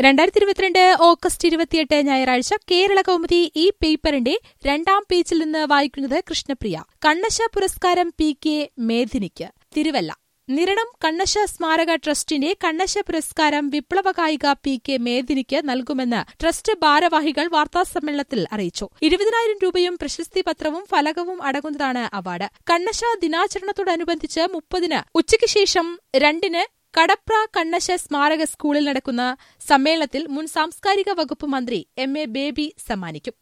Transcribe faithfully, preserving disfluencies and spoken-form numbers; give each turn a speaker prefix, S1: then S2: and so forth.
S1: രണ്ടായിരത്തി ഇരുപത്തിരണ്ട് ഓഗസ്റ്റ് ഇരുപത്തിയെട്ട് ഞായറാഴ്ച കേരള കൗമുദി ഈ പേപ്പറിന്റെ രണ്ടാം പേജിൽ നിന്ന് വായിക്കുന്നത് കൃഷ്ണപ്രിയ. കണ്ണശ പുരസ്കാരം പി കെ മേദിനിക്ക്. തിരുവല്ല. നിരണം കണ്ണശ സ്മാരക ട്രസ്റ്റിന്റെ കണ്ണശ പുരസ്കാരം വിപ്ലവഗായിക പി കെ മേദിനിക്ക് നൽകുമെന്ന് ട്രസ്റ്റ് ഭാരവാഹികൾ വാർത്താസമ്മേളനത്തിൽ അറിയിച്ചു. ഇരുപതിനായിരം രൂപയും പ്രശസ്തി പത്രവും ഫലകവും അടങ്ങുന്നതാണ് അവാർഡ്. കണ്ണശ ദിനാചരണത്തോടനുബന്ധിച്ച് മുപ്പതിന് ഉച്ചയ്ക്ക് ശേഷം രണ്ടിന് കടപ്ര കണ്ണശ സ്മാരക സ്കൂളിൽ നടക്കുന്ന സമ്മേളനത്തിൽ മുൻ സാംസ്കാരിക വകുപ്പ് മന്ത്രി എം എ ബേബി സമ്മാനിക്കും.